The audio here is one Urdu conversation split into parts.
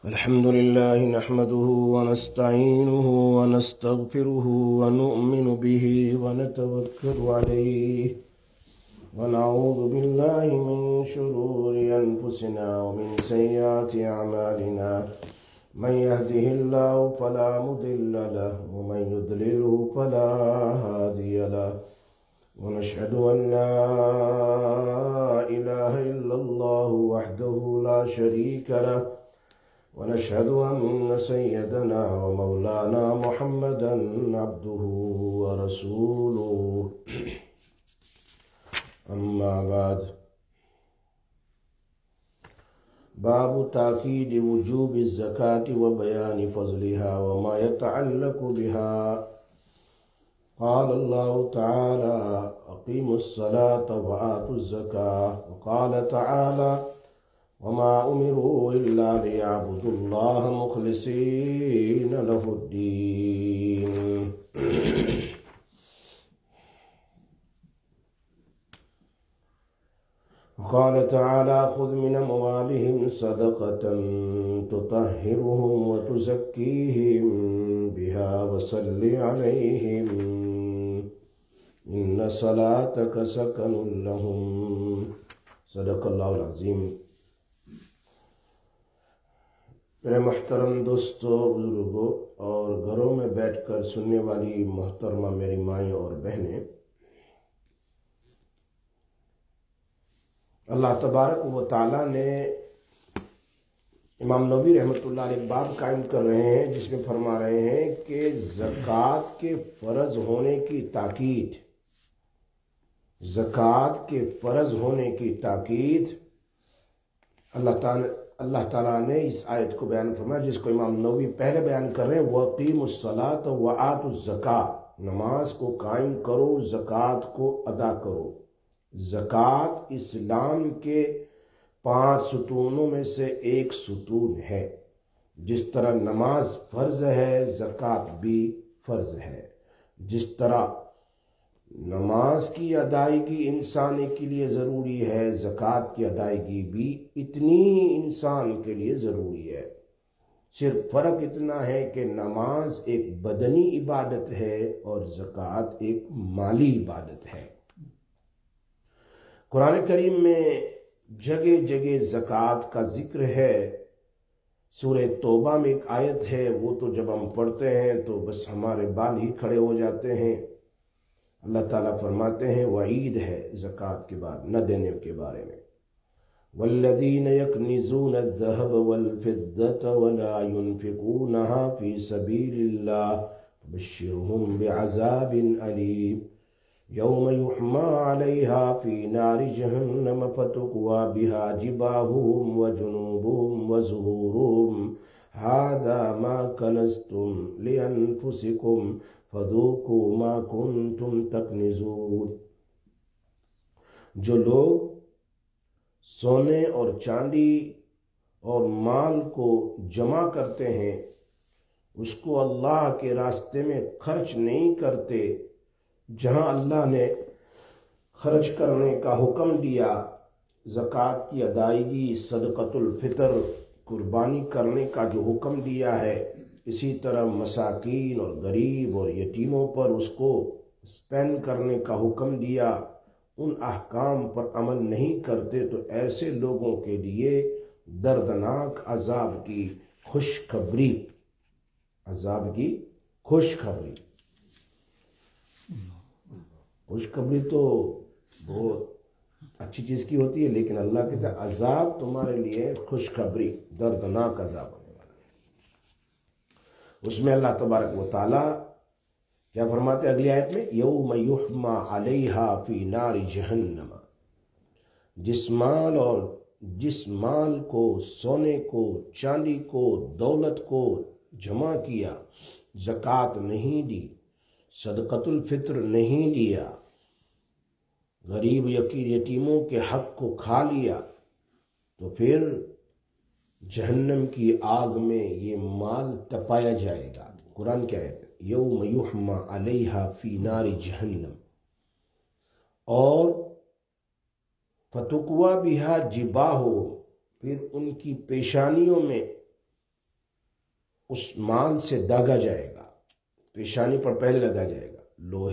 الحمد لله نحمده ونستعينه ونستغفره ونؤمن به ونتوكل عليه ونعوذ بالله من شرور أنفسنا ومن سيئات أعمالنا من يهده الله فلا مضل له ومن يضلله فلا هادي له ونشهد أن لا إله إلا الله وحده لا شريك له ونشهد أن سيدنا ومولانا محمدا عبده ورسوله أما بعد باب تأكيد وجوب الزكاة وبيان فضلها وما يتعلق بها. قال الله تعالى أقيموا الصلاة وآتوا الزكاة. وقال تعالى وما أمروا إلا ليعبدوا الله مخلصين له الدين. وقال تعالى خذ من أموالهم صدقة تطهرهم وتزكيهم بها وصل عليهم إن صلاتك سكن لهم. صدق اللہ العظیم. میرے محترم دوستوں، بزرگوں اور گھروں میں بیٹھ کر سننے والی محترمہ میری مائیں اور بہنیں، اللہ تبارک و تعالیٰ نے امام نووی رحمۃ اللہ علیہ باب قائم کر رہے ہیں جس میں فرما رہے ہیں کہ زکوٰۃ کے فرض ہونے کی تاکید، زکوٰۃ کے فرض ہونے کی تاکید اللہ تعالیٰ نے اس آیت کو بیان فرمایا، جس کو امام نووی پہلے بیان کر رہے ہیں وَأَقِیمُوا الصَّلَاةَ وَآتُوا الزَّکَاةَ. نماز کو قائم کرو، زکوٰۃ کو ادا کرو. زکوٰۃ اسلام کے 5 ستونوں میں سے ایک ستون ہے. جس طرح نماز فرض ہے، زکوٰۃ بھی فرض ہے. جس طرح نماز کی ادائیگی انسان کے لیے ضروری ہے، زکوٰۃ کی ادائیگی بھی اتنی انسان کے لیے ضروری ہے. صرف فرق اتنا ہے کہ نماز ایک بدنی عبادت ہے اور زکوٰۃ ایک مالی عبادت ہے. قرآن کریم میں جگہ جگہ زکوٰۃ کا ذکر ہے. سورہ توبہ میں ایک آیت ہے، وہ تو جب ہم پڑھتے ہیں تو بس ہمارے بال ہی کھڑے ہو جاتے ہیں. اللہ تعالیٰ فرماتے ہیں وعید ہے زکوٰۃ کے بعد نہ دینے کے بارے میں. والذین یکنزون الذهب والفضة ولا ينفقونها في سبيل الله فبشرهم بعذاب أليم يوم يحمى عليها في نار جهنم فتقوى بها جباههم وجنوبهم وظهورهم هذا ما كنزتم لأنفسكم فذوقوا ما كنتم تكنزون. جو لوگ سونے اور چاندی اور مال کو جمع کرتے ہیں، اس کو اللہ کے راستے میں خرچ نہیں کرتے جہاں اللہ نے خرچ کرنے کا حکم دیا، زکوٰۃ کی ادائیگی، صدقۃ الفطر، قربانی کرنے کا جو حکم دیا ہے، اسی طرح مساکین اور غریب اور یتیموں پر اس کو اسپینڈ کرنے کا حکم دیا، ان احکام پر عمل نہیں کرتے تو ایسے لوگوں کے لیے دردناک عذاب کی خوشخبری، عذاب کی خوشخبری. خوشخبری تو بہت اچھی چیز کی ہوتی ہے، لیکن اللہ کہتا ہے عذاب تمہارے لیے خوشخبری، دردناک عذاب ہونے والا ہے. اس میں اللہ تبارک و تعالیٰ کیا فرماتے ہیں اگلی آیت میں یوم یحمى علیہا فی نار جہنم. جس مال کو، سونے کو، چاندی کو، دولت کو جمع کیا، زکوٰۃ نہیں دی، صدقۃ الفطر نہیں دیا، غریب یتیموں کے حق کو کھا لیا، تو پھر جہنم کی آگ میں یہ مال تپایا جائے گا. قرآن کیا ہے؟ یوم یحمى علیہا فی نار جہنم. اور فتقوا بہا جباہو، پھر ان کی پیشانیوں میں اس مال سے داغا جائے گا، پیشانی پر پہلے لگا جائے گا۔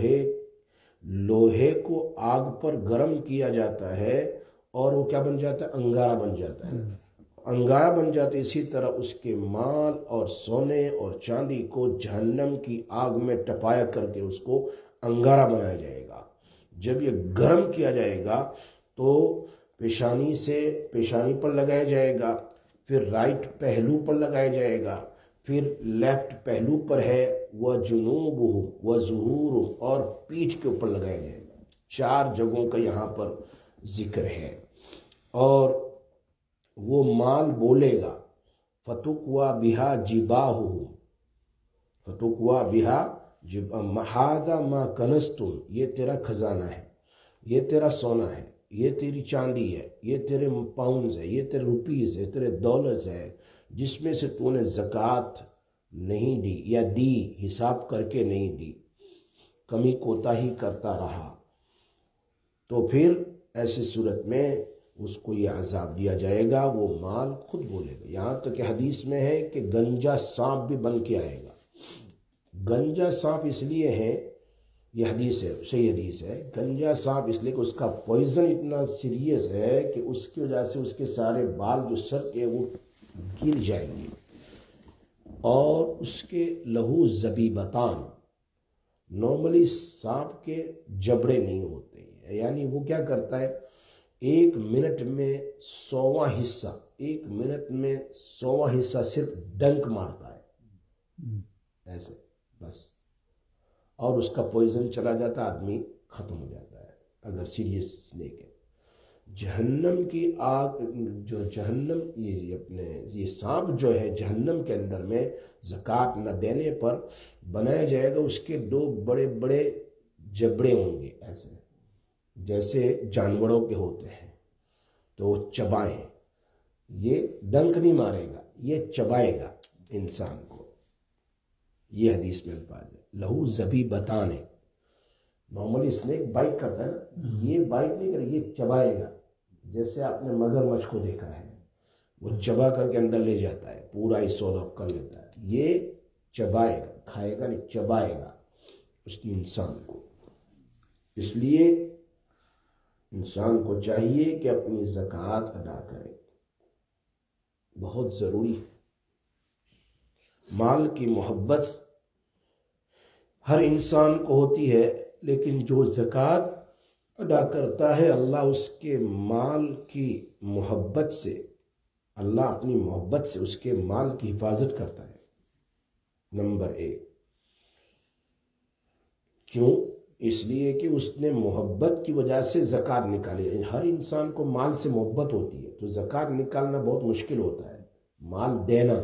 لوہے کو آگ پر گرم کیا جاتا ہے اور وہ کیا بن جاتا ہے؟ انگارہ بن جاتا ہے، انگارہ بن جاتا ہے۔ اسی طرح اس کے مال اور سونے اور چاندی کو جہنم کی آگ میں ٹپایا کر کے اس کو انگارہ بنایا جائے گا۔ جب یہ گرم کیا جائے گا تو پیشانی پر لگایا جائے گا، پھر رائٹ پہلو پر لگایا جائے گا، پھر لیفٹ پہلو پر ہے وہ جنوب و ظہور، اور پیٹھ کے اوپر لگایا جائے گا۔ 4 جگہوں کا یہاں پر ذکر ہے۔ اور وہ مال بولے گا فتقوا بہا جباہ، فتقوا بہا ہذا ما کنزتم، یہ تیرا خزانہ ہے، یہ تیرا سونا ہے، یہ تیری چاندی ہے، یہ تیرے پاؤنڈز ہے، یہ تیرے روپیز ہے، تیرے ڈالرز ہے، جس میں سے تو نے زکوٰۃ نہیں دی یا دی حساب کر کے نہیں دی، کمی کوتاہی کرتا رہا، تو پھر ایسی صورت میں اس کو یہ عذاب دیا جائے گا۔ وہ مال خود بولے گا۔ یہاں تک کہ حدیث میں ہے کہ گنجا سانپ بھی بن کے آئے گا۔ گنجا سانپ اس لیے ہے، یہ حدیث ہے، صحیح حدیث ہے، گنجا سانپ اس لیے کہ اس کا پوائزن اتنا سیریس ہے کہ اس کی وجہ سے اس کے سارے بال جو سر کے وہ گر جائیں گے، اور اس کے لہو زبیبتان، نارملی سانپ کے جبڑے نہیں ہوتے ہیں، یعنی وہ کیا کرتا ہے 1 منٹ میں 100واں حصہ، 1 منٹ میں 100واں حصہ صرف ڈنک مارتا ہے ایسے بس، اور اس کا پوائزن چلا جاتا، آدمی ختم ہو جاتا ہے اگر سیریس لے کے۔ جہنم کی آگ جو جہنم یہ سانپ جو ہے جہنم کے اندر میں زکوٰۃ نہ دینے پر بنایا جائے گا، اس کے 2 بڑے بڑے جبڑے ہوں گے ایسے جیسے جانوروں کے ہوتے ہیں، تو وہ چبائیں، یہ ڈنک نہیں مارے گا، یہ چبائے گا انسان کو۔ یہ حدیث میں الفاظ ہے لہو زبیبتان ہے۔ نارملی اسنیک بائٹ کرتا ہے نا، یہ بائٹ نہیں کرے، یہ چبائے گا، جیسے آپ نے مگر مچھ کو دیکھا ہے، وہ چبا کر کے اندر لے جاتا ہے، پورا ایسولف کر لیتا ہے، یہ چبائے گا، کھائے گا نہیں، چبائے گا اس انسان کو۔ اس لیے انسان کو چاہیے کہ اپنی زکوٰۃ ادا کرے، بہت ضروری ہے۔ مال کی محبت ہر انسان کو ہوتی ہے، لیکن جو زکوٰۃ ادا کرتا ہے اللہ اس کے مال کی محبت سے، اللہ اپنی محبت سے اس کے مال کی حفاظت کرتا ہے۔ نمبر 1، کیوں؟ اس لیے کہ اس نے محبت کی وجہ سے زکوٰۃ نکالی ہے۔ ہر انسان کو مال سے محبت ہوتی ہے، تو زکوٰۃ نکالنا بہت مشکل ہوتا ہے، مال دینا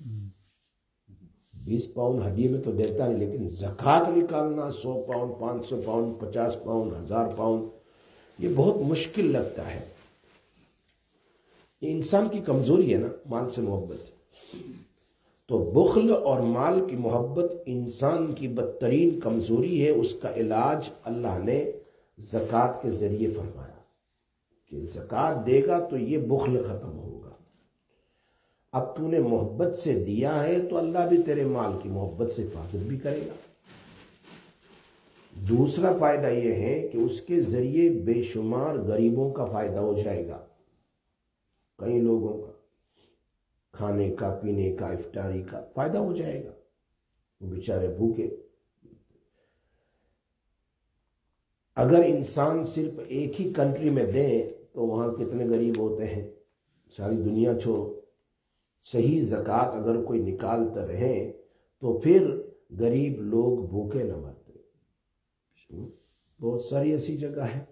20 پاؤنڈ ہڈی میں تو دیتا نہیں، لیکن زکوٰۃ نکالنا 100 پاؤنڈ 500 پاؤنڈ 50 پاؤنڈ 1000 پاؤنڈ یہ بہت مشکل لگتا ہے۔ یہ انسان کی کمزوری ہے نا، مال سے محبت۔ تو بخل اور مال کی محبت انسان کی بدترین کمزوری ہے، اس کا علاج اللہ نے زکوٰۃ کے ذریعے فرمایا کہ زکوٰۃ دے گا تو یہ بخل ختم ہوگا۔ اب تو نے محبت سے دیا ہے تو اللہ بھی تیرے مال کی محبت سے حفاظت بھی کرے گا۔ دوسرا فائدہ یہ ہے کہ اس کے ذریعے بے شمار غریبوں کا فائدہ ہو جائے گا، کئی لوگوں کا کھانے کا، پینے کا، افطاری کا فائدہ ہو جائے گا، وہ بیچارے بھوکے۔ اگر انسان صرف ایک ہی کنٹری میں دے تو وہاں کتنے غریب ہوتے ہیں، ساری دنیا چھوڑو۔ صحیح زکوٰۃ اگر کوئی نکالتا رہے تو پھر غریب لوگ بھوکے نہ مرتے۔ بہت ساری ایسی جگہ ہے،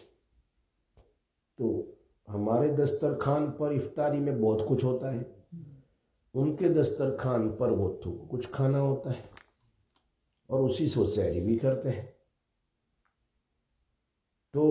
تو ہمارے دسترخوان پر افطاری میں بہت کچھ ہوتا ہے، ان کے دسترخوان پر وہ تو کچھ کھانا ہوتا ہے، اور اسی سے سحری بھی کرتے ہیں۔ تو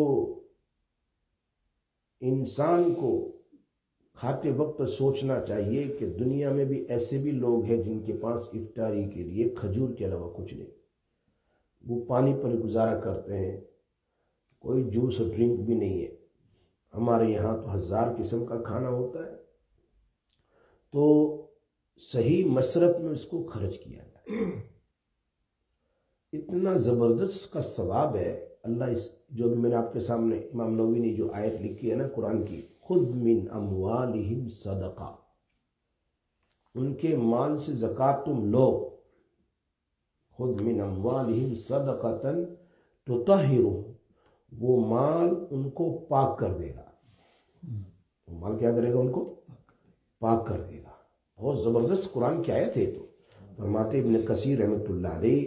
انسان کو کھاتے وقت سوچنا چاہیے کہ دنیا میں بھی ایسے بھی لوگ ہیں جن کے پاس افطاری کے لیے کھجور کے علاوہ کچھ نہیں، وہ پانی پر گزارا کرتے ہیں، کوئی جوس اور ڈرنک بھی نہیں ہے۔ ہمارے یہاں تو 1000 قسم کا کھانا ہوتا ہے۔ تو صحیح مصرف میں اس کو خرچ کیا جائے۔ اتنا زبردست کا ثواب ہے۔ اللہ اس جو بھی میں نے آپ کے سامنے امام نووی نے جو آیت لکھی ہے نا قرآن کی، خذ من اموالہم صدقہ، ان کے مال سے زکوٰۃ تم لو، خذ من اموالہم صدقۃ تطہرہم، وہ مال ان کو پاک کر دے گا۔ وہ مال کیا کرے گا؟ ان کو پاک کر دے گا۔ بہت زبردست قرآن کی آیت ہے۔ تو فرماتے ابن کثیر رحمۃ اللہ علیہ،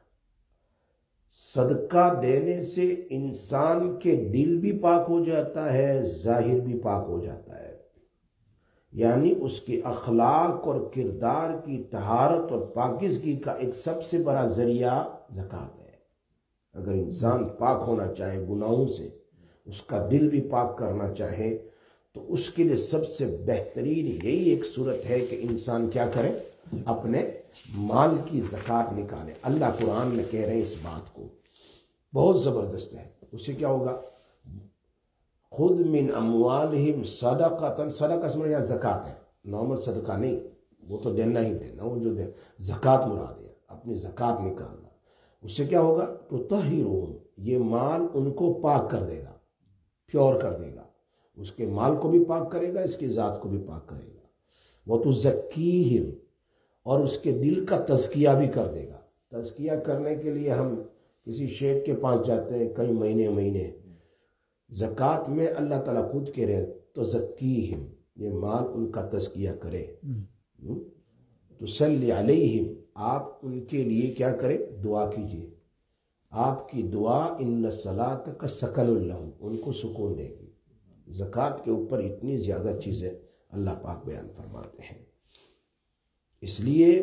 صدقہ دینے سے انسان کے دل بھی پاک ہو جاتا ہے، ظاہر بھی پاک ہو جاتا ہے، یعنی اس کے اخلاق اور کردار کی طہارت اور پاکیزگی کا ایک سب سے بڑا ذریعہ زکوٰۃ ہے۔ اگر انسان پاک ہونا چاہے گناہوں سے، اس کا دل بھی پاک کرنا چاہے، تو اس کے لیے سب سے بہترین یہی ایک صورت ہے کہ انسان کیا کرے؟ اپنے مال کی زکوٰۃ نکالے۔ اللہ قرآن میں کہہ رہے ہیں اس بات کو، بہت زبردست ہے۔ اس سے کیا ہوگا؟ خود من اموالہم صدقۃ، صدقہ اس میں یہاں زکوٰۃ ہے، نارمل صدقہ نہیں، وہ تو دینا ہی دینا، وہ جو زکوٰۃ مراد ہے، اپنی زکوٰۃ نکالنا۔ اس سے کیا ہوگا؟ تطہرہم، یہ مال ان کو پاک کر دے گا، پیور کر دے گا، اس کے مال کو بھی پاک کرے گا، اس کی ذات کو بھی پاک کرے گا۔ وتزکیہم، اور اس کے دل کا تزکیہ بھی کر دے گا۔ تزکیہ کرنے کے لیے ہم کسی شیخ کے پاس جاتے ہیں کئی مہینے، زکوٰۃ میں اللہ تعالیٰ خود کہہ رہے تزکیہم، یہ مال ان کا تزکیہ کرے۔ تصلی علیہم، آپ ان کے لیے کیا کرے؟ دعا کیجیے۔ آپ کی دعا ان صلاتک سکن لہم، ان کو سکون دے گی۔ زکوٰۃ کے اوپر اتنی زیادہ چیزیں اللہ پاک بیان فرماتے ہیں۔ اس لیے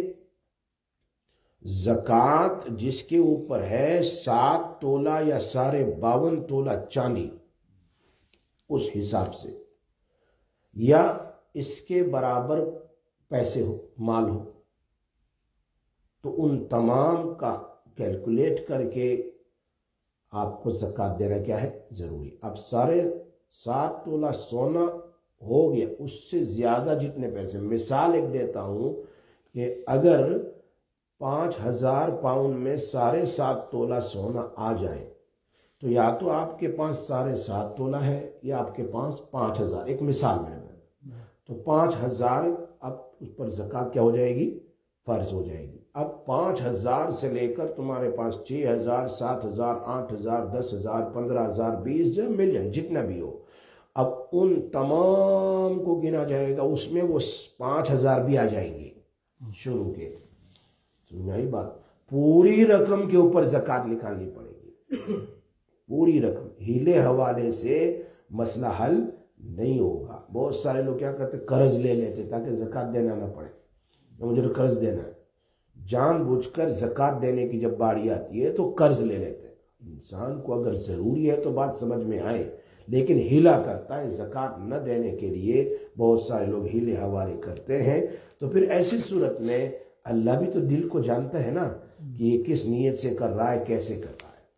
زکوٰۃ جس کے اوپر ہے 7 تولہ یا 52 تولہ چاندی، اس حساب سے، یا اس کے برابر پیسے ہو، مال ہو، تو ان تمام کا کیلکولیٹ کر کے آپ کو زکوٰۃ دینا کیا ہے؟ ضروری۔ اب 7 تولہ سونا ہو گیا، اس سے زیادہ جتنے پیسے، مثال ایک دیتا ہوں کہ اگر 5000 پاؤنڈ میں 7.5 تولہ سونا آ جائے، تو یا تو آپ کے پاس 7.5 تولہ ہے یا آپ کے پاس 5000، ایک مثال میں، تو 5000 اب اس پر زکوٰۃ کیا ہو جائے گی؟ فرض ہو جائے گی۔ اب 5000 سے لے کر تمہارے پاس 6000، 7000، 8000، 10000، 15000، 20 ملین، جتنا بھی ہو، اب ان تمام کو گنا جائے گا، اس میں وہ 5000 بھی آ جائیں گے شروع کے۔ سنائی بات، پوری رقم کے اوپر زکوٰۃ نکالنی پڑے گی، پوری رقم۔ ہیلے حوالے سے مسئلہ حل نہیں ہوگا۔ بہت سارے لوگ کیا کرتے؟ قرض لے لیتے تاکہ زکوٰۃ دینا نہ پڑے، مجھے تو قرض دینا ہے، جان بوجھ کر زکوٰۃ دینے کی جب باری آتی ہے تو قرض لے لیتے ہیں۔ انسان کو اگر ضروری ہے تو بات سمجھ میں آئے، لیکن ہیلا کرتا ہے زکوٰۃ نہ دینے کے لیے، بہت سارے لوگ ہیلے حوالے کرتے ہیں۔ تو پھر ایسی صورت میں اللہ بھی تو دل کو جانتا ہے نا کہ یہ کس نیت سے کر رہا ہے، کیسے کر رہا ہے۔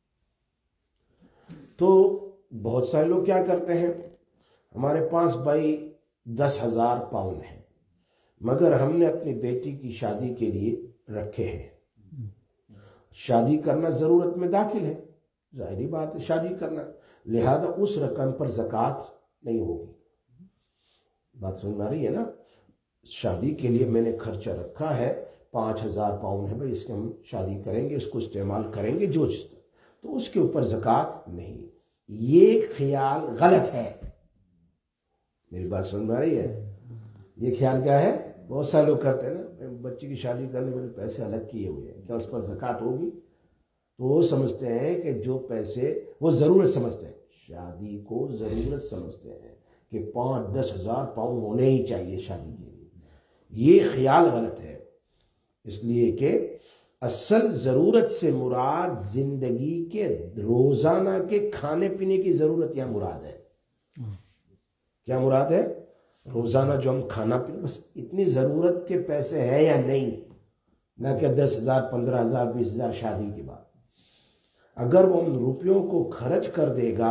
تو بہت سارے لوگ کیا کرتے ہیں، ہمارے پاس بھائی 10,000 پاؤنڈ ہیں، مگر ہم نے اپنی بیٹی کی شادی کے لیے رکھے ہیں۔ شادی کرنا ضرورت میں داخل ہے، ظاہری بات ہے شادی کرنا، لہذا اس رقم پر زکوٰۃ نہیں ہوگی۔ بات سمجھ آ رہی ہے نا؟ شادی کے لیے میں نے خرچہ رکھا ہے، 5000 پاؤنڈ ہے بھائی، اس کے ہم شادی کریں گے، اس کو استعمال کریں گے جو چیز، تو اس کے اوپر زکوٰۃ نہیں۔ یہ خیال غلط ہے، میری بات سمجھ میں آ رہی ہے؟ یہ خیال کیا ہے؟ بہت سارے لوگ کرتے ہیں نا، بچے کی شادی کرنے میں پیسے الگ کیے ہوئے ہیں، کیا اس پر زکوٰۃ ہوگی؟ تو وہ سمجھتے ہیں کہ جو پیسے وہ ضرورت سمجھتے ہیں، شادی کو ضرورت سمجھتے ہیں کہ 5-10 ہزار پاؤنڈ ہونے ہی چاہیے شادی کے لیے۔ یہ خیال غلط ہے، اس لیے کہ اصل ضرورت سے مراد زندگی کے روزانہ کے کھانے پینے کی ضرورت یہاں مراد ہے۔ کیا مراد ہے؟ روزانہ جو ہم کھانا پینا، بس اتنی ضرورت کے پیسے ہیں یا نہیں، نہ کہ 10,000، 15,000، 20,000 شادی کے بعد۔ اگر وہ ان روپیوں کو خرچ کر دے گا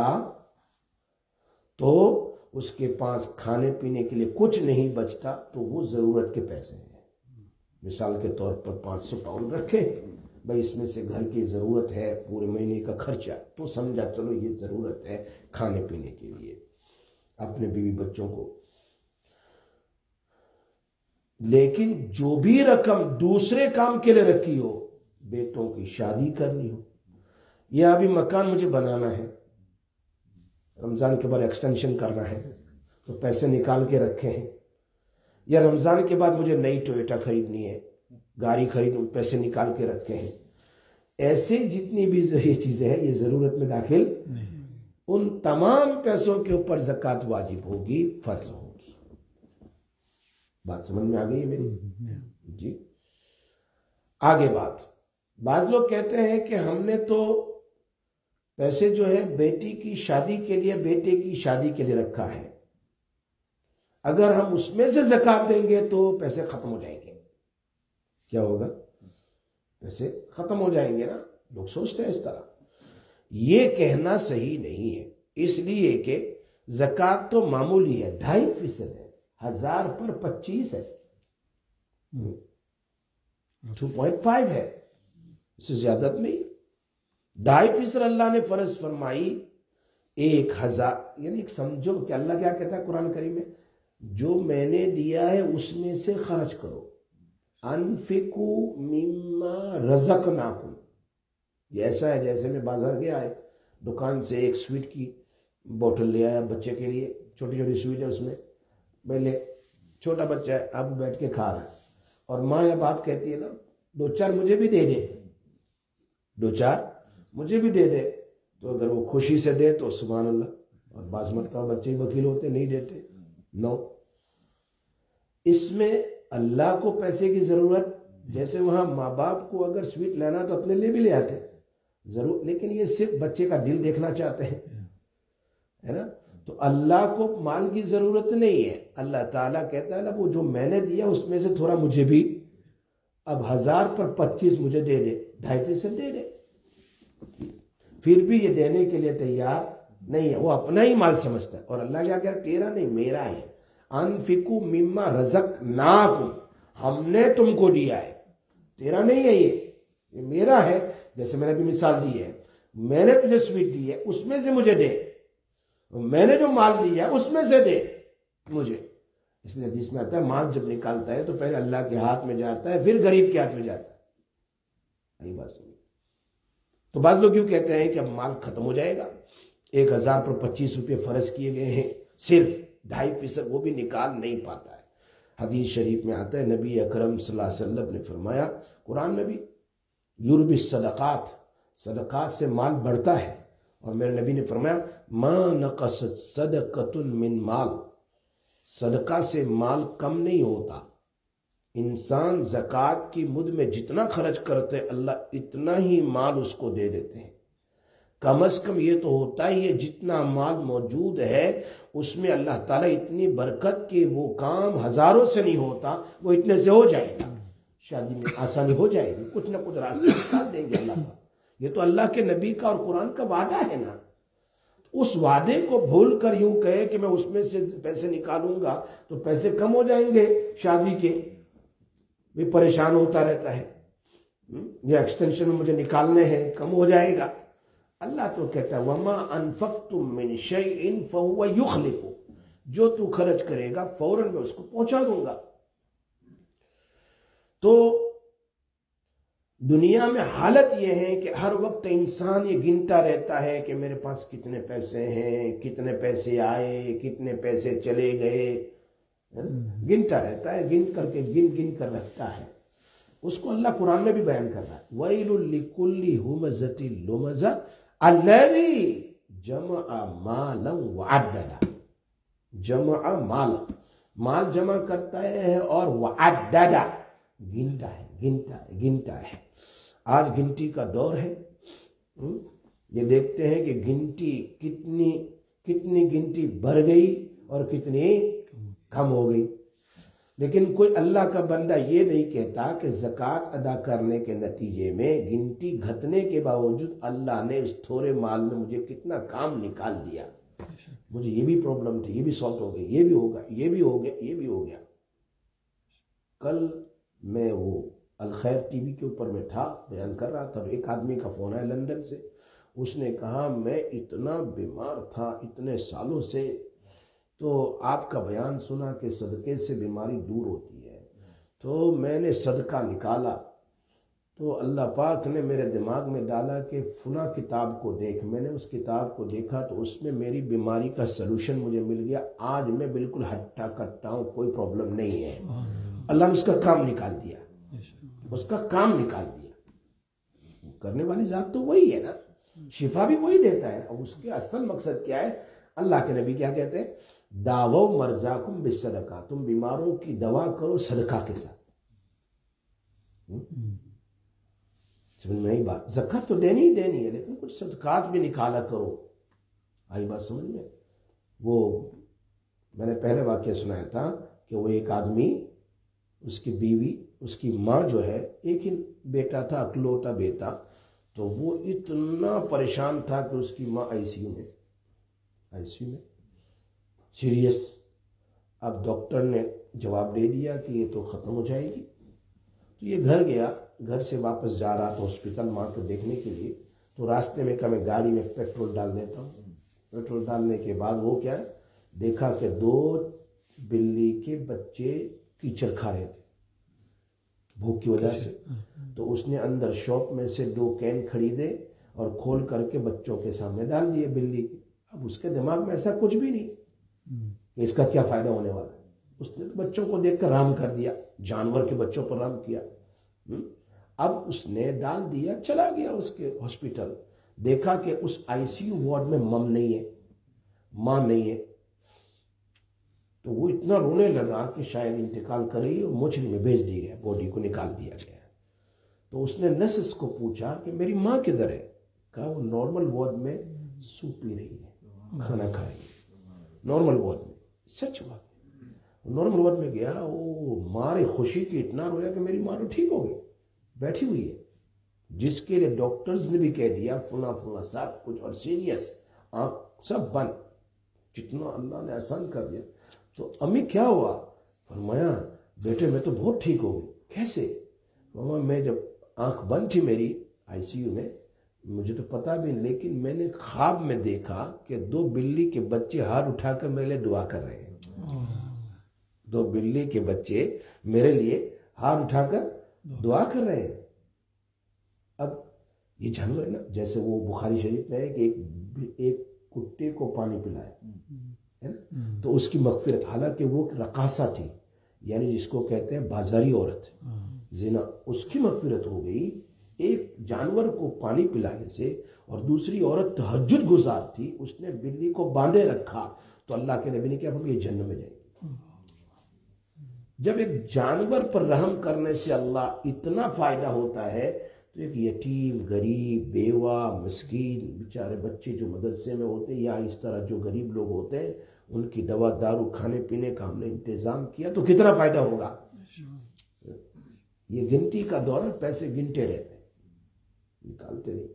تو اس کے پاس کھانے پینے کے لیے کچھ نہیں بچتا، تو وہ ضرورت کے پیسے ہیں۔ مثال کے طور پر 500 پاؤنڈ رکھے، بھائی اس میں سے گھر کی ضرورت ہے، پورے مہینے کا خرچہ، تو سمجھا چلو یہ ضرورت ہے کھانے پینے کے لیے اپنے بیوی بچوں کو۔ لیکن جو بھی رقم دوسرے کام کے لیے رکھی ہو، بیٹوں کی شادی کرنی ہو، یا ابھی مکان مجھے بنانا ہے، رمضان کے بعد ایکسٹینشن کرنا ہے تو پیسے نکال کے رکھے ہیں، یا رمضان کے بعد مجھے نئی ٹویوٹا خریدنی ہے، گاڑی خریدوں، پیسے نکال کے رکھے ہیں، ایسے جتنی بھی یہ چیزیں ہیں یہ ضرورت میں داخل ان تمام پیسوں کے اوپر زکوٰۃ واجب ہوگی، فرض ہوگی۔ بات سمجھ میں آ گئی ہے میری؟ جی آگے بات، بعض لوگ کہتے ہیں کہ ہم نے تو پیسے جو ہے بیٹی کی شادی کے لیے، بیٹے کی شادی کے لیے رکھا ہے، اگر ہم اس میں سے زکوٰۃ دیں گے تو پیسے ختم ہو جائیں گے۔ کیا ہوگا؟ پیسے ختم ہو جائیں گے نا، لوگ سوچتے ہیں اس طرح۔ یہ کہنا صحیح نہیں ہے، اس لیے کہ زکوٰۃ تو معمولی ہے، 2.5% ہے، 1000 پر 25 ہے، 2.5 ہے، اس سے زیادہ نہیں۔ 2.5% اللہ نے فرض فرمائی، 1000، یعنی سمجھو کہ اللہ کیا کہتا ہے قرآن کریم میں، جو میں نے دیا ہے اس میں سے خرچ کرو، انفقوا مما رزقناکم۔ یہ ایسا ہے جیسے میں بازار گیا ہے، دکان سے ایک سویٹ کی بوتل لے آیا بچے کے لیے، چھوٹی چھوٹی سویٹ ہے اس میں، پہلے چھوٹا بچہ ہے اب بیٹھ کے کھا رہا ہے، اور ماں یا باپ کہتی ہے نا 2-4 مجھے بھی دے دے، 2-4 مجھے بھی دے دے، تو اگر وہ خوشی سے دے تو سبحان اللہ، اور بعض مرتبہ بچے ہی وکیل ہوتے نہیں دیتے، نو۔ اس میں اللہ کو پیسے کی ضرورت، جیسے وہاں ماں باپ کو اگر سویٹ لینا تو اپنے لیے بھی لے آتے ضرور، لیکن یہ صرف بچے کا دل دیکھنا چاہتے ہیں، ہے نا؟ تو اللہ کو مال کی ضرورت نہیں ہے، اللہ تعالیٰ کہتا ہے نا وہ جو میں نے دیا اس میں سے تھوڑا مجھے بھی، اب 1000 پر 25 مجھے دے دے، 2.5% دے دے، پھر بھی یہ دینے کے لیے تیار نہیں ہے، وہ اپنا ہی مال سمجھتا ہے، اور اللہ کیا کہہ رہا ہے؟ تیرا نہیں میرا ہے، انفقوا مما رزقناکم، ہم نے تم کو دیا ہے، تیرا نہیں ہے، یہ میرا ہے۔ جیسے میں نے بھی مثال دی ہے، میں نے تجھے سویٹ دی ہے اس میں سے مجھے دے، میں نے جو مال دیا ہے اس میں سے دے مجھے۔ اس لیے حدیث میں آتا ہے مال جب نکالتا ہے تو پہلے اللہ کے ہاتھ میں جاتا ہے، پھر غریب کے ہاتھ میں جاتا ہے، یہی بات سمجھ۔ تو بعض لوگ یوں کہتے ہیں کہ اب مال ختم ہو جائے گا، 1000 پر 25 روپے فرض کیے گئے ہیں، صرف 2.5% وہ بھی نکال نہیں پاتا ہے۔ حدیث شریف میں آتا ہے نبی اکرم صلی اللہ علیہ وسلم نے فرمایا، قرآن میں بھی، یربی الصدقات، صدقات سے مال بڑھتا ہے، اور میرے نبی نے فرمایا ما نقصت صدقۃ من مال، صدقہ سے مال کم نہیں ہوتا، انسان زکوٰۃ کی مد میں جتنا خرچ کرتے اللہ اتنا ہی مال اس کو دے دیتے ہیں، کم از کم یہ تو ہوتا ہی ہے جتنا مال موجود ہے اس میں اللہ تعالیٰ اتنی برکت کہ وہ کام ہزاروں سے نہیں ہوتا، وہ اتنے سے ہو جائے گا، شادی میں آسانی ہو جائے گی، کچھ نہ کچھ راستہ نکال دیں گے اللہ کا۔ یہ تو اللہ کے نبی کا اور قرآن کا وعدہ ہے نا، اس وعدے کو بھول کر یوں کہے کہ میں اس میں سے پیسے نکالوں گا تو پیسے کم ہو جائیں گے، شادی کے بھی پریشان ہوتا رہتا ہے، یہ ایکسٹینشن میں مجھے نکالنے ہیں، کم ہو جائے گا۔ اللہ تو کہتا ہے وَمَا أَنفَقْتُم مِّن شَيْءٍ فَهُوَ يُخْلِفُ، جو تو خرچ کرے گا فوراً میں اس کو پہنچا دوں گا۔ تو دنیا میں حالت یہ ہے کہ ہر وقت انسان یہ گنتا رہتا ہے کہ میرے پاس کتنے پیسے ہیں، کتنے پیسے آئے، کتنے پیسے چلے گئے، گنتا رہتا ہے، گن کر رکھتا ہے۔ اس کو اللہ قرآن میں بھی بیان کر رہا ہے وَيْلٌ لِكُلِّ هُمَزَةٍ لُمَزَةٍ الَّذِي جَمَعَ مَالًا وَعَدَّدَ، جمع مال جمع کرتا ہے، اور وعددہ گنتا ہے۔ آج گنتی کا دور ہے، یہ دیکھتے ہیں کہ گنتی کتنی گنتی بڑھ گئی اور کتنی کم ہو گئی، لیکن کوئی اللہ کا بندہ یہ نہیں کہتا کہ زکوٰۃ ادا کرنے کے نتیجے میں گنتی گھٹنے کے باوجود اللہ نے اس تھوڑے مال میں مجھے کتنا کام نکال دیا، مجھے یہ بھی پرابلم تھی، یہ بھی سالو ہو گئی، یہ بھی ہوگا، یہ بھی ہو گیا، یہ بھی ہو گیا۔ کل میں وہ الخیر ٹی وی کے اوپر میں تھا، بیان کر رہا تھا، ایک آدمی کا فون آیا لندن سے، اس نے کہا میں اتنا بیمار تھا اتنے سالوں سے، تو آپ کا بیان سنا کہ صدقے سے بیماری دور ہوتی ہے، تو میں نے صدقہ نکالا، تو اللہ پاک نے میرے دماغ میں ڈالا کہ فلاں کتاب کو دیکھ، میں نے اس کتاب کو دیکھا تو اس میں میری بیماری کا سلوشن مجھے مل گیا، آج میں بالکل ہٹا کٹا ہوں، کوئی پرابلم نہیں ہے۔ اللہ نے اس کا کام نکال دیا، اس کا کام نکال دیا۔ کرنے والی ذات تو وہی ہے نا، شفا بھی وہی دیتا ہے۔ اب اس کے اصل مقصد کیا ہے؟ اللہ کے نبی کیا کہتے ہیں؟ داو مرزاکم بالصدقہ، تم بیماروں کی دوا کرو صدقہ کے ساتھ۔ سمجھ میں آئی بات؟ زکات تو دینی ہی دینی ہے، لیکن کچھ صدقات بھی نکالا کرو۔ آئی بات سمجھ میں؟ وہ میں نے پہلے واقعہ سنایا تھا کہ وہ ایک آدمی، اس کی بیوی، اس کی ماں جو ہے، ایک ہی بیٹا تھا، اکلوٹا بیٹا، تو وہ اتنا پریشان تھا کہ اس کی ماں آئی سی یو میں سیریس۔ اب ڈاکٹر نے جواب دے دیا کہ یہ تو ختم ہو جائے گی، تو یہ گھر گیا، گھر سے واپس جا رہا تھا ہاسپٹل ماں کو دیکھنے کے لیے، تو راستے میں کہا میں گاڑی میں پیٹرول ڈال دیتا ہوں۔ پیٹرول ڈالنے کے بعد وہ کیا ہے، دیکھا کہ 2 بلی کے بچے کیچڑ کھا رہے تھے بھوک کی وجہ سے، تو اس نے اندر شاپ میں سے 2 کین خریدے اور کھول کر کے بچوں کے سامنے ڈال دیے بلی کے۔ اب اس کے دماغ میں ایسا کچھ بھی نہیں کہ اس کا کیا فائدہ ہونے والا ہے، اس نے بچوں کو دیکھ کر رام کر دیا، جانور کے بچوں پر رام کیا۔ اب اس نے ڈال دیا، چلا گیا اس کے ہاسپٹل، دیکھا کہ اس آئی سی یو وارڈ میں مم نہیں ہے، ماں نہیں ہے، تو وہ اتنا رونے لگا کہ شاید انتقال کر رہی ہے، موچری میں بھیج دی گیا، باڈی کو نکال دیا گیا۔ تو اس نے نرسز کو پوچھا کہ میری ماں کدھر ہے؟ کہا وہ نارمل وارڈ میں سوپ پی رہی ہے، کھانا کھا رہی ہے، نارمل وارڈ میں۔ سچ بات، نارمل وارڈ میں گیا، وہ ماں خوشی کی اتنا رویا کہ میری ماں تو ٹھیک ہو گئی، بیٹھی ہوئی ہے، جس کے لیے ڈاکٹرز نے بھی کہہ دیا فلاں فلاں سب کچھ، اور سیریس، آنکھ سب بند، کتنا اللہ نے آسان کر دیا۔ تو امی کیا ہوا؟ فرمایا بیٹے میں تو بہت ٹھیک ہو گئی۔ کیسے؟ ماما میں جب آنکھ بند تھی میری آئی سی یو میں، مجھے تو پتا بھی نہیں، لیکن میں نے خواب میں دیکھا کہ 2 بلی کے بچے ہاتھ اٹھا کر میرے لیے دعا کر رہے ہیں، 2 بلی کے بچے میرے لیے ہاتھ اٹھا کر دعا کر رہے ہیں۔ اب یہ جانور ہے نا، جیسے وہ بخاری شریف میں ہے کہ ایک کتے کو پانی پلائے ہے نا، تو اس کی مغفرت، حالانکہ وہ رقاصہ تھی، یعنی جس کو کہتے ہیں بازاری عورت، زنا، اس کی مغفرت ہو گئی ایک جانور کو پانی پلانے سے۔ اور دوسری عورت تہجد گزار تھی، اس نے بلی کو باندھے رکھا، تو اللہ کے نبی نے کیا فرمایا؟ یہ جنت میں جائے گی۔ جب ایک جانور پر رحم کرنے سے اللہ اتنا فائدہ ہوتا ہے، تو ایک یتیم، غریب، بیوہ، مسکین، بیچارے بچے جو مدرسے میں ہوتے ہیں، یا اس طرح جو غریب لوگ ہوتے ہیں، ان کی دوا دارو کھانے پینے کا ہم نے انتظام کیا تو کتنا فائدہ ہوگا۔ یہ گنتی کا دور ہے، پیسے گنتے رہتے ہیں، نکالتے نہیں۔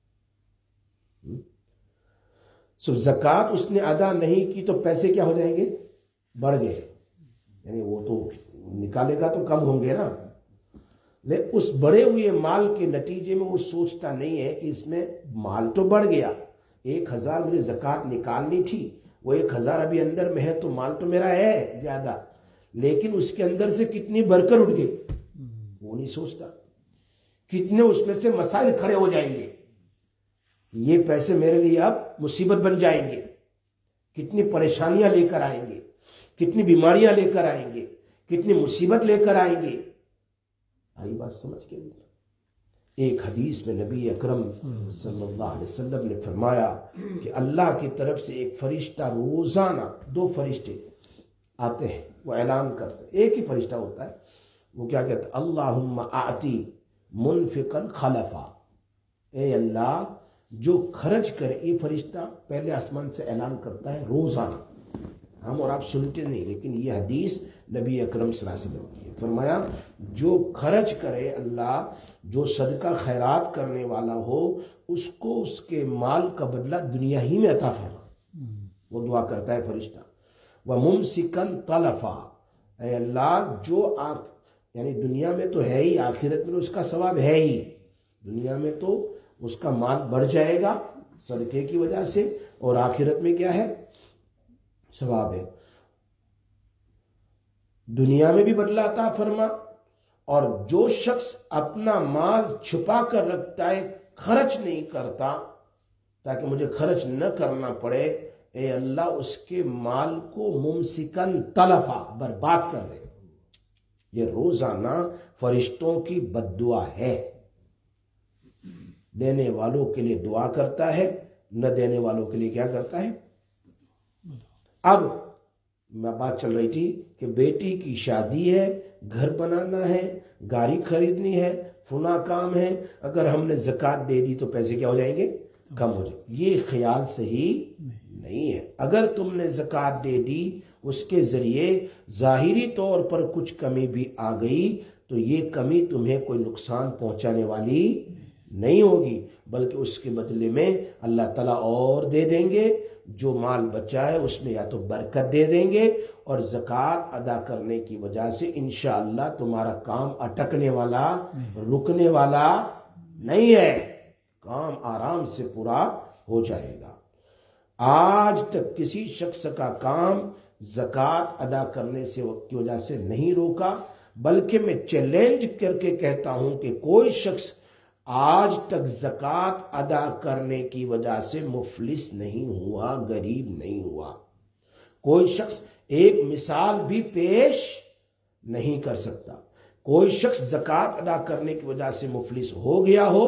زکوٰۃ اس نے ادا نہیں کی تو پیسے کیا ہو جائیں گے؟ بڑھ گئے، یعنی وہ تو نکالے گا تو کم ہوں گے نا، لیکن اس بڑے ہوئے مال کے نتیجے میں وہ سوچتا نہیں ہے کہ اس میں مال تو بڑھ گیا، 1000 مجھے زکوٰۃ نکالنی تھی، وہ 1000 ابھی اندر میں ہے تو مال تو میرا ہے زیادہ، لیکن اس کے اندر سے کتنی برکت اٹھ گئی وہ نہیں سوچتا، کتنے اس میں سے مسائل کھڑے ہو جائیں گے، یہ پیسے میرے لیے اب مصیبت بن جائیں گے، کتنی پریشانیاں لے کر آئیں گے، کتنی بیماریاں لے کر آئیں گے، کتنی مصیبت لے کر آئیں گے۔ آئی بات سمجھ کے؟ ایک حدیث میں نبی اکرم صلی اللہ علیہ وسلم نے فرمایا کہ اللہ کی طرف سے ایک فرشتہ روزانہ، 2 فرشتے آتے ہیں، وہ اعلان کرتے ہیں، ایک ہی فرشتہ ہوتا ہے، وہ کیا کہتا ہے؟ اللہم اعطی منفقا خلفا، اے اللہ جو خرچ کرے، یہ فرشتہ پہلے آسمان سے اعلان کرتا ہے روزانہ، ہم اور آپ سنتے نہیں، لیکن یہ حدیث نبی اکرم صلی اللہ علیہ وسلم کی ہے۔ فرمایا جو خرچ کرے اللہ، جو صدقہ خیرات کرنے والا ہو، اس کو اس کے مال کا بدلہ دنیا ہی میں عطا فرما، وہ دعا کرتا ہے فرشتہ۔ وَمُمْسِكًا طَلَفًا، اے اللہ جو یعنی دنیا میں تو ہے ہی، آخرت میں اس کا ثواب ہے ہی. دنیا میں تو اس کا مال بڑھ جائے گا صدقے کی وجہ سے، اور آخرت میں کیا ہے؟ ثواب ہے. دنیا میں بھی بدلہ عطا فرما. اور جو شخص اپنا مال چھپا کر رکھتا ہے، خرچ نہیں کرتا تاکہ مجھے خرچ نہ کرنا پڑے، اے اللہ اس کے مال کو ممسکن تلفا، برباد کر دے. یہ روزانہ فرشتوں کی بد دعا ہے. دینے والوں کے لیے دعا کرتا ہے، نہ دینے والوں کے لیے کیا کرتا ہے؟ اب میں بات چل رہی تھی کہ بیٹی کی شادی ہے، گھر بنانا ہے، گاڑی خریدنی ہے، فلاں کام ہے، اگر ہم نے زکوٰۃ دے دی تو پیسے کیا ہو جائیں گے؟ کم ہو جائیں گے. یہ خیال صحیح نہیں ہے. اگر تم نے زکوٰۃ دے دی، اس کے ذریعے ظاہری طور پر کچھ کمی بھی آ گئی تو یہ کمی تمہیں کوئی نقصان پہنچانے والی نہیں ہوگی، بلکہ اس کے بدلے میں اللہ تعالیٰ اور دے دیں گے. جو مال بچا ہے اس میں یا تو برکت دے دیں گے، اور زکوٰۃ ادا کرنے کی وجہ سے انشاءاللہ تمہارا کام اٹکنے والا، رکنے والا نہیں ہے، کام آرام سے پورا ہو جائے گا. آج تک کسی شخص کا کام زکوٰۃ ادا کرنے سے کی وجہ سے نہیں روکا، بلکہ میں چیلنج کر کے کہتا ہوں کہ کوئی شخص آج تک زکوٰۃ ادا کرنے کی وجہ سے مفلس نہیں ہوا، غریب نہیں ہوا. کوئی شخص ایک مثال بھی پیش نہیں کر سکتا. کوئی شخص زکوٰۃ ادا کرنے کی وجہ سے مفلس ہو گیا ہو.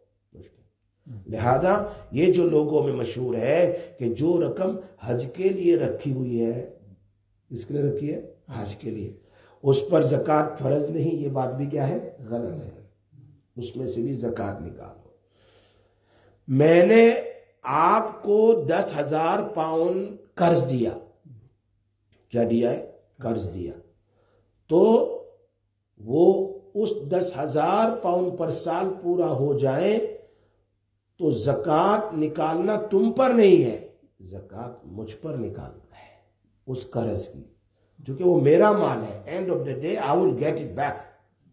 لہذا یہ جو لوگوں میں مشہور ہے کہ جو رقم حج کے لیے رکھی ہوئی ہے، کس کے لیے رکھی ہے؟ حج کے لیے، اس پر زکوٰۃ فرض نہیں، یہ بات بھی کیا ہے؟ غلط ہے. اس میں سے بھی زکوٰۃ نکالو. میں نے آپ کو 10,000 پاؤنڈ قرض دیا. کیا دیا ہے؟ قرض دیا. تو وہ اس 10,000 پاؤنڈ پر سال پورا ہو جائے تو زکوٰۃ نکالنا تم پر نہیں ہے، زکوٰۃ مجھ پر نکالنا ہے اس قرض کی، جو کہ وہ میرا مال ہے. End of the day I will get it back.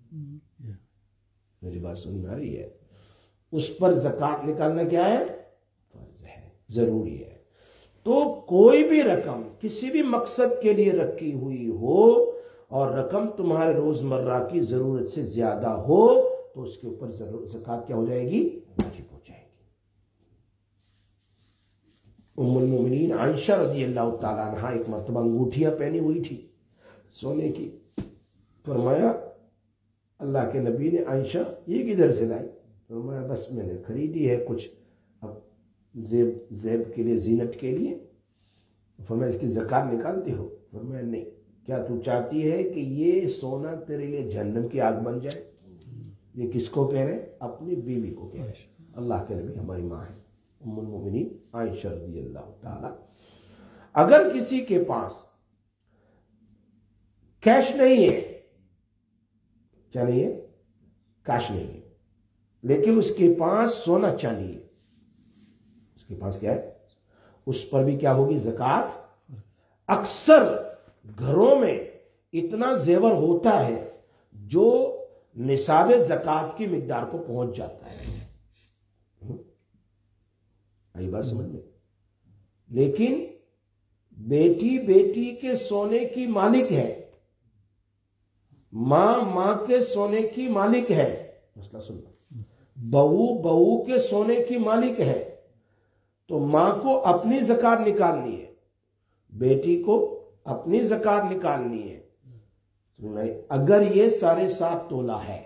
میری بات سمجھ میں آ رہی ہے؟ اس پر زکوٰۃ نکالنا کیا ہے؟ فرض ہے، ضروری ہے. تو کوئی بھی رقم کسی بھی مقصد کے لیے رکھی ہوئی ہو اور رقم تمہارے روزمرہ کی ضرورت سے زیادہ ہو تو اس کے اوپر زکوٰۃ کیا ہو جائے گی؟ واجب ہو جائے گی. ام المومنین عائشہ رضی اللہ تعالیٰ عنہ ایک مرتبہ انگوٹھیاں پہنی ہوئی تھی سونے کی. فرمایا اللہ کے نبی نے، عائشہ یہ کدھر سے لائی؟ فرمایا بس میں نے خریدی ہے کچھ اب زیب کے لیے، زینت کے لیے. فرمایا اس کی زکوٰۃ نکالتے ہو؟ فرمایا نہیں. کیا تو چاہتی ہے کہ یہ سونا تیرے لیے جہنم کی آگ بن جائے؟ یہ کس کو کہہ رہے؟ اپنی بیوی کو کہہ رہے. اللہ کے نبی ہماری ماں ہے ام المومنین عائشہ رضی اللہ تعالی. اگر کسی کے پاس کیش نہیں ہے، کیا نہیں ہے؟ کیش نہیں ہے، لیکن اس کے پاس سونا چاندی ہے، اس کے پاس کیا ہے؟ اس پر بھی کیا ہوگی؟ زکوٰۃ. اکثر گھروں میں اتنا زیور ہوتا ہے جو نصاب زکوٰۃ کی مقدار کو پہنچ جاتا ہے. آئی بات سمجھ میں؟ لیکن بیٹی کے سونے کی مالک ہے، ماں کے سونے کی مالک ہے. مسئلہ سننا. بہو کے سونے کی مالک ہے. تو ماں کو اپنی زکوٰۃ نکالنی ہے، بیٹی کو اپنی زکوٰۃ نکالنی ہے. اگر یہ 7.5 تولہ ہے،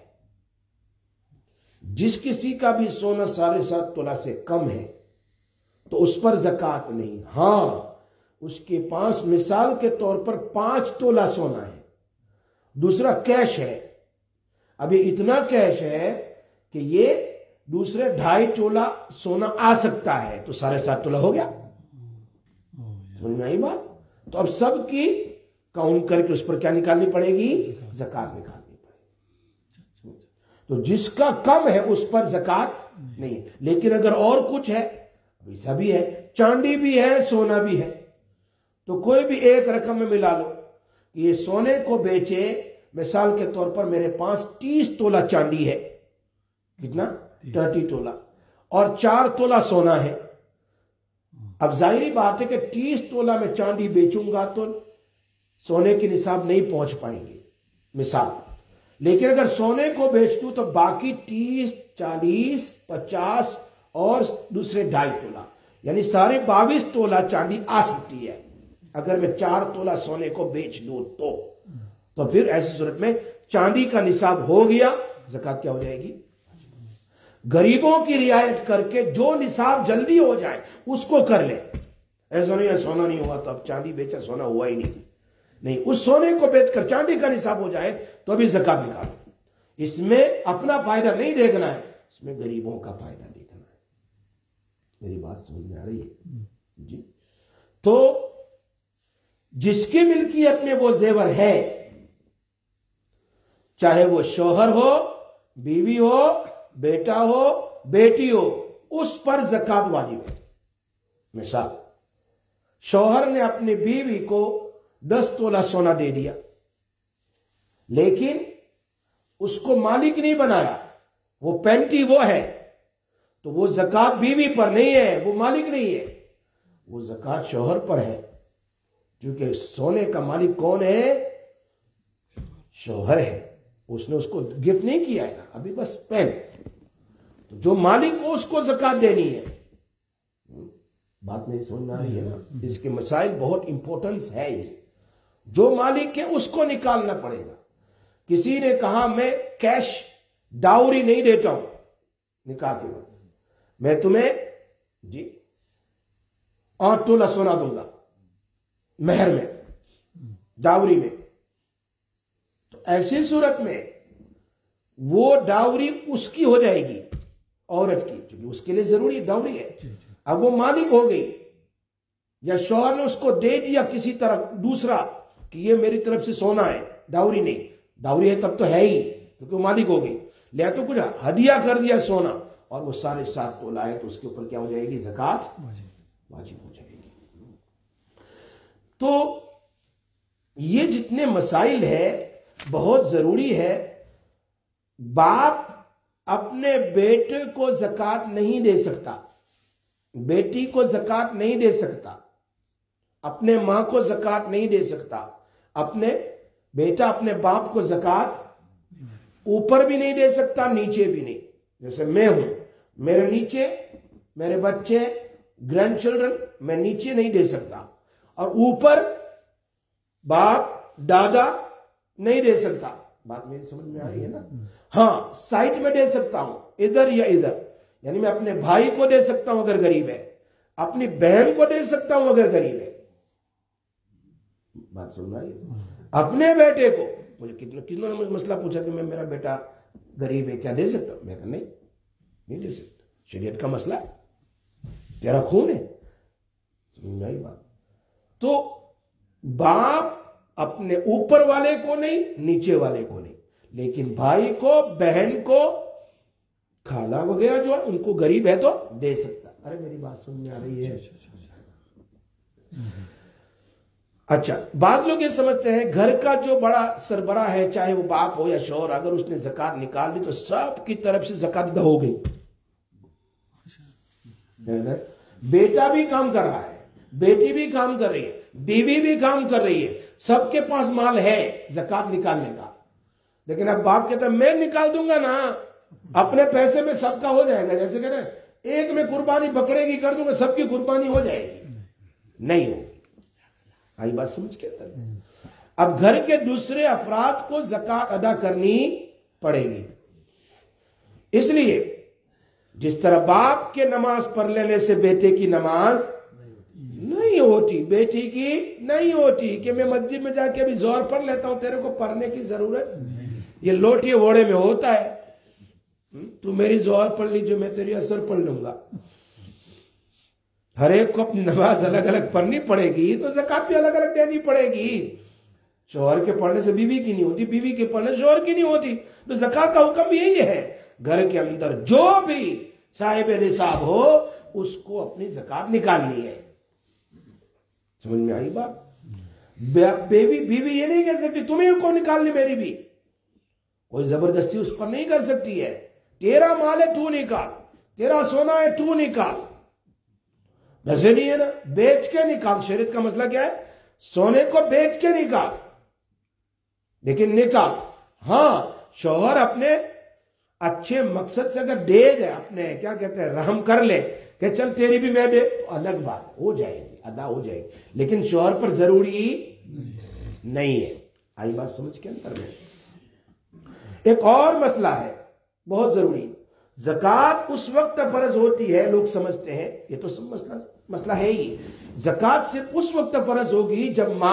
جس کسی کا بھی سونا 7.5 تولہ سے کم ہے تو اس پر زکوٰۃ نہیں. ہاں اس کے پاس مثال کے طور پر 5 تولہ سونا ہے، دوسرا کیش ہے. ابھی اتنا کیش ہے کہ یہ دوسرے 2.5 تولہ سونا آ سکتا ہے تو 7.5 تولہ ہو گیا. سمجھ میں آئی بات؟ تو اب سب کی کاؤنٹ کر کے اس پر کیا نکالنی پڑے گی؟ زکوٰۃ نکالنی پڑے گی. تو جس کا کم ہے اس پر زکوٰۃ نہیں. لیکن اگر اور کچھ ہے، ویسا بھی ہے، چاندی بھی ہے، سونا بھی ہے، تو کوئی بھی ایک رقم میں ملا لو. یہ سونے کو بیچے مثال کے طور پر میرے پاس 30 تولہ چاندی ہے، کتنا 30 تولہ، اور 4 تولہ سونا ہے۔ اب ظاہری بات ہے کہ 30 تولہ میں چاندی بیچوں گا تو سونے کی نصاب نہیں پہنچ پائیں گے مثال، لیکن اگر سونے کو بیچ دوں تو باقی 30 40 50 اور دوسرے 2.5 تولہ، یعنی سارے 22 تولہ چاندی آ سکتی ہے اگر میں 4 تولہ سونے کو بیچ دوں تو پھر ایسی صورت میں چاندی کا نصاب ہو گیا، زکوٰۃ کیا ہو جائے گی؟ غریبوں کی رعایت کر کے جو نصاب جلدی ہو جائے اس کو کر لے۔ ایسا نہیں ہے سونا نہیں ہوا تو اب چاندی بیچا، سونا ہوا ہی نہیں، اس سونے کو بیچ کر چاندی کا نصاب ہو جائے تو ابھی زکوٰۃ نکالو۔ اس میں اپنا فائدہ نہیں دیکھنا ہے، اس میں غریبوں کا فائدہ دیکھنا ہے۔ میری بات سمجھ میں آ رہی ہے جی؟ تو جس کی ملکیت میں وہ زیور ہے، چاہے وہ شوہر ہو، بیوی ہو، بیٹا ہو، بیٹی ہو، اس پر زکوٰۃ واجب ہے۔ مثال، شوہر نے اپنی بیوی کو 10 تولہ سونا دے دیا، لیکن اس کو مالک نہیں بنایا، وہ پینٹی وہ ہے، تو وہ زکوٰۃ بیوی پر نہیں ہے، وہ مالک نہیں ہے، وہ زکوٰۃ شوہر پر ہے، کیونکہ سونے کا مالک کون ہے؟ شوہر ہے، اس نے اس کو گفٹ نہیں کیا ہے ابھی، بس پہن، تو جو مالک ہو اس کو زکوٰۃ دینی ہے۔ بات نہیں سمجھ میں آ رہی ہے نا؟ اس کے مسائل بہت امپورٹنس ہے، یہ جو مالک ہے اس کو نکالنا پڑے گا۔ کسی نے کہا میں کیش ڈاوری نہیں دیتا ہوں نکاح کے وقت، میں تمہیں 8 تولہ سونا دوں گا مہر میں، ڈاوری میں، تو ایسی صورت میں وہ ڈاوری اس کی ہو جائے گی، عورت کی، کیونکہ اس کے لیے ضروری ڈاوری ہے۔ اب وہ مالک ہو گئی، یا شوہر نے اس کو دے دیا کسی طرح دوسرا کہ یہ میری طرف سے سونا ہے، ڈاوری نہیں، ڈاوری ہے تب تو ہے ہی کیونکہ وہ مالک ہو گئی، لیا تو کچھ ہدیہ کر دیا سونا، اور وہ سارے 7 تولہ ہے، تو اس کے اوپر کیا ہو جائے گی؟ زکوٰۃ واجب ہو جائے گی۔ تو یہ جتنے مسائل ہے بہت ضروری ہے۔ باپ اپنے بیٹے کو زکوٰۃ نہیں دے سکتا، بیٹی کو زکوٰۃ نہیں دے سکتا، اپنے ماں کو زکوٰۃ نہیں دے سکتا، بیٹا اپنے باپ کو زکوٰۃ اوپر بھی نہیں دے سکتا، نیچے بھی نہیں۔ جیسے میں ہوں، میرے نیچے میرے بچے، گرینڈ چلڈرن، میں نیچے نہیں دے سکتا، اور اوپر باپ دادا نہیں دے سکتا۔ بات میری سمجھ میں آ رہی ہے نا؟ ہاں، سائٹ میں دے سکتا ہوں، ادھر یا ادھر، یعنی میں اپنے بھائی کو دے سکتا ہوں اگر غریب ہے، اپنی بہن کو دے سکتا ہوں اگر غریب ہے۔ بات سن رہی ہے؟ اپنے بیٹے کو، مجھے کتنوں نے مسئلہ پوچھا کہ میں میرا بیٹا غریب ہے کیا دے سکتا ہوں؟ میں کہا نہیں دے سکتا، شریعت کا مسئلہ ہے، تیرا خون ہے۔ سمجھ میں آئی بات؟ تو باپ اپنے اوپر والے کو نہیں، نیچے والے کو نہیں، لیکن بھائی کو، بہن کو، خالہ وغیرہ جو ہے ان کو غریب ہے تو دے سکتا۔ ارے میری بات سمجھ میں آ رہی ہے؟ اچھا، بعض لوگ یہ سمجھتے ہیں گھر کا جو بڑا سربراہ ہے، چاہے وہ باپ ہو یا شوہر، اگر اس نے زکوٰۃ نکال لی تو سب کی طرف سے زکوٰۃ ادا ہو گئی۔ بیٹا بھی کام کر رہا ہے، بیٹی بھی کام کر رہی ہے، بیوی بھی کام کر رہی ہے، سب کے پاس مال ہے زکوٰۃ نکالنے کا، لیکن اب باپ کہتا ہے میں نکال دوں گا نا، اپنے پیسے میں سب کا ہو جائے گا، جیسے کہتے ہیں ایک میں قربانی بکرے کی کر دوں گا، سب کی قربانی ہو جائے گی، نہیں ہوگی۔ آئی بات سمجھ کے؟ اب گھر کے دوسرے افراد کو زکوٰۃ ادا کرنی پڑے گی۔ اس لیے جس طرح باپ کے نماز پڑھ لینے سے بیٹے کی نماز نہیں ہوتی، بیٹی کی نہیں ہوتی کہ میں مسجد میں جا کے ابھی زور پڑھ لیتا ہوں، تیرے کو پڑھنے کی ضرورت، یہ لوٹے ووڑے میں ہوتا ہے، تو میری زور پڑھ لیجیے میں تیری اثر پڑھ لوں گا۔ ہر ایک کو اپنی نماز الگ الگ پڑھنی پڑے گی تو زکوٰۃ بھی الگ الگ دینی پڑے گی۔ شوہر کے پڑھنے سے بیوی کی نہیں ہوتی، بیوی کے پڑھنے سے شوہر کی نہیں ہوتی، تو زکوٰۃ کا حکم یہی ہے، گھر کے اندر جو بھی صاحب نصاب ہو اس کو اپنی زکوٰۃ نکالنی ہے۔ سمجھ میں آئی بات؟ بیوی یہ نہیں کہہ سکتی تمہیں کو نکالنی میری بھی، کوئی زبردستی اس پر نہیں کر سکتی ہے. تیرا مال ہے تو نکال, تیرا سونا ہے تو نکال. ویسے نہیں ہے نا, بیچ کے نکال. شریعت کا مسئلہ کیا ہے؟ سونے کو بیچ کے نکال, لیکن نکال. ہاں شوہر اپنے اچھے مقصد سے اگر دے دے, اپنے کیا کہتے ہیں رحم کر لے کہ چل تیری بھی میں دے, تو الگ بات ہو جائے گی, ادا ہو جائے گی, لیکن شوہر پر ضروری نہیں ہے. آئی بات سمجھ کے اندر میں. ایک اور مسئلہ ہے بہت ضروری. زکوٰۃ اس وقت فرض ہوتی ہے, لوگ سمجھتے ہیں یہ تو سب مسئلہ ہے ہی, زکوٰۃ صرف اس وقت فرض ہوگی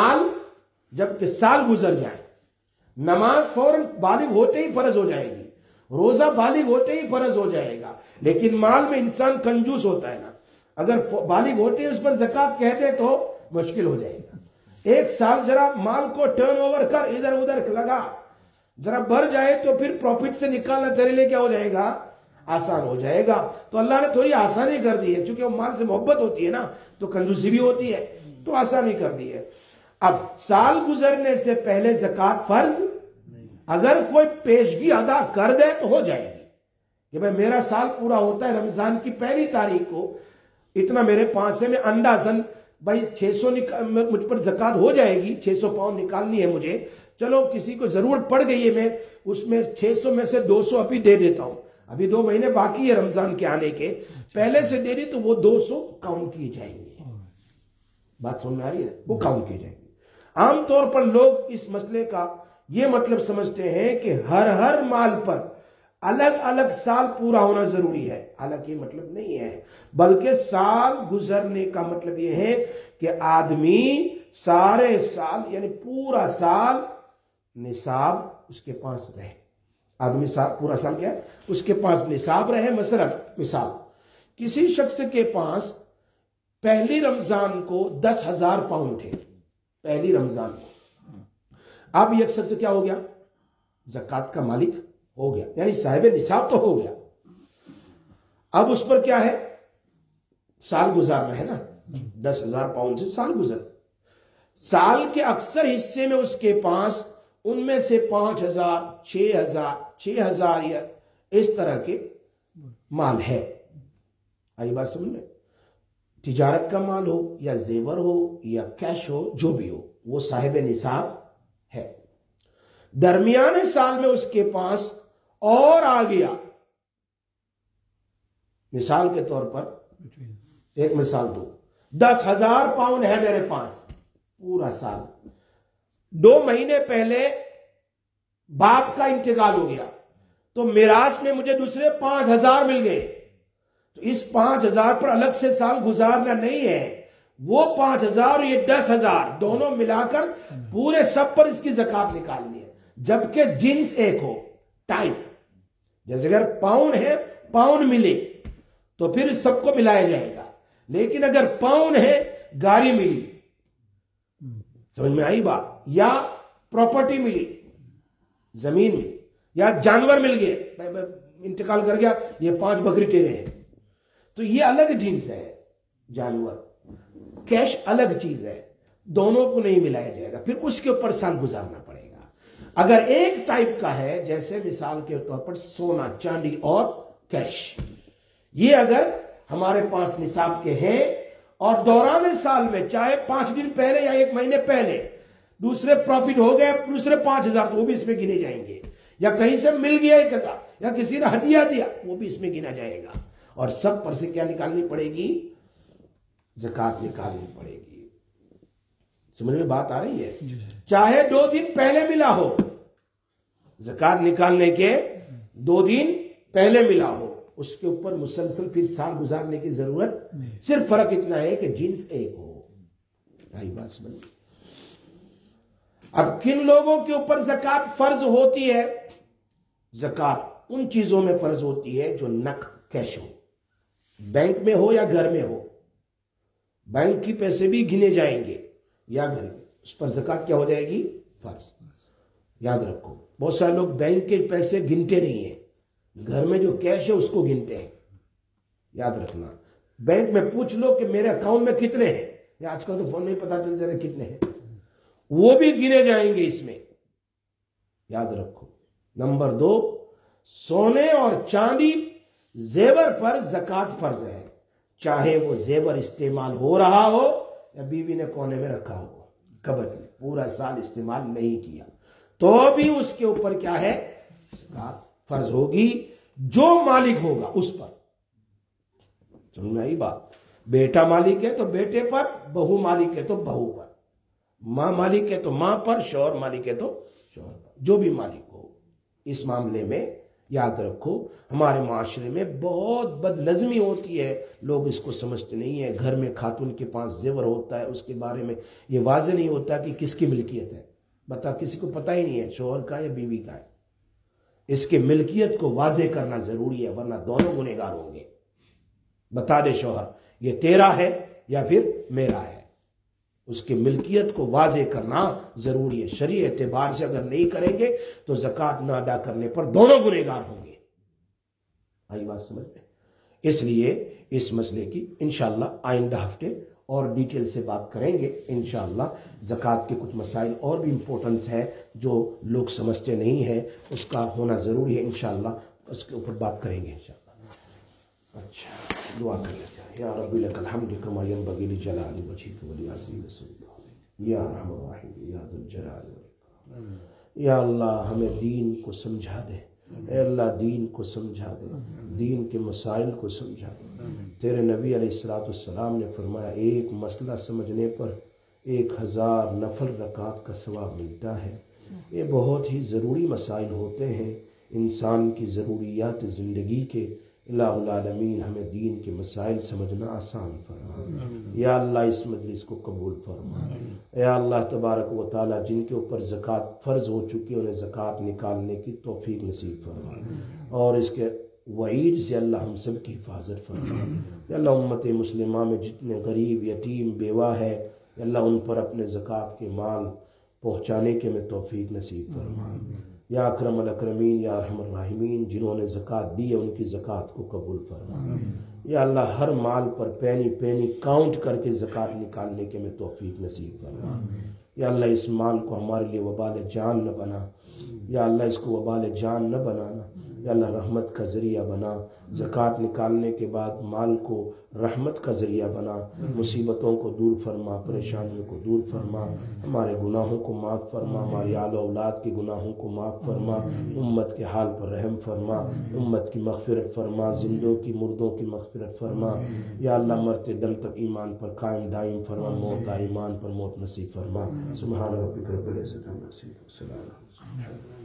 جب کہ سال گزر جائے. نماز فوراً بالغ ہوتے ہی فرض ہو جائے گی, روزہ بالغ ہوتے ہی فرض ہو جائے گا. لیکن مال میں انسان کنجوس ہوتا ہے نا, اگر بالغ ہوتے ہی اس پر زکوٰۃ کہہ دے تو مشکل ہو جائے گا. ایک سال ذرا مال کو ٹرن اوور کر, ادھر ادھر لگا, ذرا بڑھ جائے تو پھر پروفٹ سے نکالنا تیرے لیے کیا ہو جائے گا؟ آسان ہو جائے گا. تو اللہ نے تھوڑی آسانی کر دی ہے, چونکہ وہ مال سے محبت ہوتی ہے نا, تو کنجوسی بھی ہوتی ہے, تو آسانی کر دی ہے. اب سال گزرنے سے پہلے زکوٰۃ فرض, اگر کوئی پیشگی ادا کر دے تو ہو جائے گی کہ بھئی میرا سال پورا ہوتا ہے رمضان کی 1 تاریخ کو, اتنا میرے پاس ہے, میں اندازاً بھائی 600 مجھ پر زکوٰۃ ہو جائے گی, 600 پاؤنڈ نکالنی ہے مجھے, چلو کسی کو ضرورت پڑ گئی ہے, میں اس میں 600 میں سے 200 ابھی دے دیتا ہوں, ابھی 2 مہینے باقی ہے رمضان کے آنے کے, پہلے سے دے دی تو وہ 200 کاؤنٹ کی جائیں گے. بات سمجھ میں آ رہی ہے؟ وہ کاؤنٹ کی جائیں گے. عام طور پر لوگ اس مسئلے کا یہ مطلب سمجھتے ہیں کہ ہر مال پر الگ الگ سال پورا ہونا ضروری ہے. حالانکہ یہ مطلب نہیں ہے, بلکہ سال گزرنے کا مطلب یہ ہے کہ آدمی سارے سال یعنی پورا سال نصاب اس کے پاس رہے. آدمی پورا سال کیا ہے اس کے پاس نصاب رہے. مثال کسی شخص کے پاس پہلی رمضان کو 10,000 پاؤنڈ تھے, پہلی رمضان کو. اب ایک شخص کیا ہو گیا؟ زکوٰۃ کا مالک ہو گیا, یعنی صاحب نصاب تو ہو گیا. اب اس پر کیا ہے؟ سال گزارنا ہے نا, 10,000 پاؤنڈ سے سال گزر. سال کے اکثر حصے میں اس کے پاس ان میں سے 5,000 6,000 یا اس طرح کے مال ہے. آئی بات سمجھ میں؟ تجارت کا مال ہو یا زیور ہو یا کیش ہو, جو بھی ہو, وہ صاحب نصاب ہے. درمیانے سال میں اس کے پاس اور آ گیا. مثال کے طور پر ایک مثال دو, 10,000 پاؤنڈ ہے میرے پاس پورا سال. 2 مہینے پہلے باپ کا انتقال ہو گیا, تو میراث میں مجھے دوسرے 5,000 مل گئے. تو اس 5,000 پر الگ سے سال گزارنا نہیں ہے, وہ 5,000 اور یہ 10,000 دونوں ملا کر پورے سب پر اس کی زکوٰۃ نکالنی ہے. جبکہ جنس ایک ہو, ٹائپ, جیسے اگر پاؤنڈ ہے, پاؤنڈ ملے تو پھر سب کو ملایا جائے گا. لیکن اگر پاؤنڈ ہے, گاڑی ملی, سمجھ میں آئی بات, یا پراپرٹی ملی, زمین ملی, یا جانور مل گئے, انتقال کر گیا, یہ 5 بکری تیرے ہیں, تو یہ الگ جنس ہے. جانور کیش الگ چیز ہے, دونوں کو نہیں ملایا جائے گا, پھر اس کے اوپر سال گزارنا پڑے گا. اگر ایک ٹائپ کا ہے, جیسے مثال کے طور پر سونا چاندی اور کیش, یہ اگر ہمارے پاس نصاب کے ہیں اور دوران سال میں چاہے 5 دن پہلے یا 1 مہینے پہلے دوسرے پروفٹ ہو گئے, دوسرے 5,000, تو وہ بھی اس میں گنے جائیں گے. یا کہیں سے مل گیا 1,000, یا کسی نے ہدیہ دیا, وہ بھی اس میں گنا جائے گا. اور سب پر سے کیا نکالنی پڑے گی؟ زکوٰۃ نکالنی پڑے گی. سمجھ میں بات آ رہی ہے؟ چاہے 2 دن پہلے ملا ہو, زکوٰۃ نکالنے کے 2 دن پہلے ملا ہو, اس کے اوپر مسلسل پھر سال گزارنے کی ضرورت, صرف فرق اتنا ہے کہ جنس ایک ہو. بات سمجھ. اب کن لوگوں کے اوپر زکوٰۃ فرض ہوتی ہے؟ زکوٰۃ ان چیزوں میں فرض ہوتی ہے جو نقد کیش ہو, بینک میں ہو یا گھر میں ہو. بینک کی پیسے بھی گنے جائیں گے یا گھر میں, اس پر زکوٰۃ کیا ہو جائے گی؟ فرض. یاد رکھو, بہت سارے لوگ بینک کے پیسے گنتے نہیں ہیں, گھر میں جو کیش ہے اس کو گنتے ہیں. یاد رکھنا, بینک میں پوچھ لو کہ میرے اکاؤنٹ میں کتنے ہیں, یا آج کل تو فون میں پتا چل جائے کتنے ہیں, وہ بھی گنے جائیں گے اس میں. یاد رکھو, نمبر 2، سونے اور چاندی زیور پر زکوٰۃ فرض ہے، چاہے وہ زیور استعمال ہو رہا ہو یا بیوی نے کونے میں رکھا ہو، کبر میں پورا سال استعمال نہیں کیا تو بھی اس کے اوپر کیا ہے؟ زکوٰۃ فرض ہوگی، جو مالک ہوگا اس پر۔ سمجھ میں آئی بات؟ بیٹا مالک ہے تو بیٹے پر، بہو مالک ہے تو بہو پر، ماں مالک ہے تو ماں پر، شوہر مالک ہے تو شوہر پر، جو بھی مالک ہو۔ اس معاملے میں یاد رکھو ہمارے معاشرے میں بہت بد نظمی ہوتی ہے، لوگ اس کو سمجھتے نہیں ہیں۔ گھر میں خاتون کے پاس زیور ہوتا ہے، اس کے بارے میں یہ واضح نہیں ہوتا کہ کس کی ملکیت ہے، بتا کسی کو پتہ ہی نہیں ہے شوہر کا یا بیوی کا ہے۔ اس کے ملکیت کو واضح کرنا ضروری ہے، ورنہ دونوں گنہگار ہوں گے۔ بتا دے شوہر یہ تیرا ہے یا پھر میرا ہے، اس کی ملکیت کو واضح کرنا ضروری ہے۔ شرعی اعتبار سے اگر نہیں کریں گے تو زکوٰۃ نہ ادا کرنے پر دونوں گنہگار ہوں گے۔ آئی بات سمجھ میں؟ اس لیے اس مسئلے کی انشاءاللہ آئندہ ہفتے اور ڈیٹیل سے بات کریں گے انشاءاللہ۔ زکوٰۃ کے کچھ مسائل اور بھی امپورٹنس ہے جو لوگ سمجھتے نہیں ہیں، اس کا ہونا ضروری ہے، انشاءاللہ اس کے اوپر بات کریں گے انشاءاللہ۔ اچھا دعا کر لیتے ہیں۔ یا رب لک الحمد کما ینبغی لجلال وجهک ولعظیم سلطانک یا ارحم الراحمین یا ذا الجلال والاکرام۔ یا اللہ ہمیں دین کو سمجھا دے، اے اللہ دین کو سمجھا دے، دین کے مسائل کو سمجھا دے۔ تیرے نبی علیہ السلام نے فرمایا ایک مسئلہ سمجھنے پر 1000 نفل رکعت کا ثواب ملتا ہے۔ یہ بہت ہی ضروری مسائل ہوتے ہیں انسان کی ضروریات زندگی کے۔ الہ العالمین ہمیں دین کے مسائل سمجھنا آسان فرما۔ یا اللہ اس مجلس کو قبول فرما۔ یا اللہ تبارک و تعالی جن کے اوپر زکوٰۃ فرض ہو چکی انہیں زکوٰۃ نکالنے کی توفیق نصیب فرما، اور اس کے وعید سے اللہ ہم سب کی حفاظت فرما۔ یا اللہ امت مسلمہ میں جتنے غریب، یتیم، بیوہ ہے یا اللہ ان پر اپنے زکوٰۃ کے مال پہنچانے کے میں توفیق نصیب فرما۔ یا اکرم الاکرمین یا ارحم الراحمین جنہوں نے زکوٰۃ دی ہے ان کی زکوٰۃ کو قبول فرما۔ یا اللہ ہر مال پر پینی پینی کاؤنٹ کر کے زکوٰۃ نکالنے کے میں توفیق نصیب فرما۔ یا اللہ اس مال کو ہمارے لیے وبال جان نہ بنا، یا اللہ اس کو وبال جان نہ بنانا، یا اللہ رحمت کا ذریعہ بنا۔ زکوٰۃ نکالنے کے بعد مال کو رحمت کا ذریعہ بنا، مصیبتوں کو دور فرما، پریشانیوں کو دور فرما، ہمارے گناہوں کو معاف فرما، ہماری آل و اولاد کے گناہوں کو معاف فرما، امت کے حال پر رحم فرما، امت کی مغفرت فرما، زندوں کی مردوں کی مغفرت فرما۔ یا اللہ مرتے دم تک ایمان پر قائم دائم فرما، موت ایمان پر موت نصیب فرما۔ سبحان ربک رب العزت عما یصفون، وسلام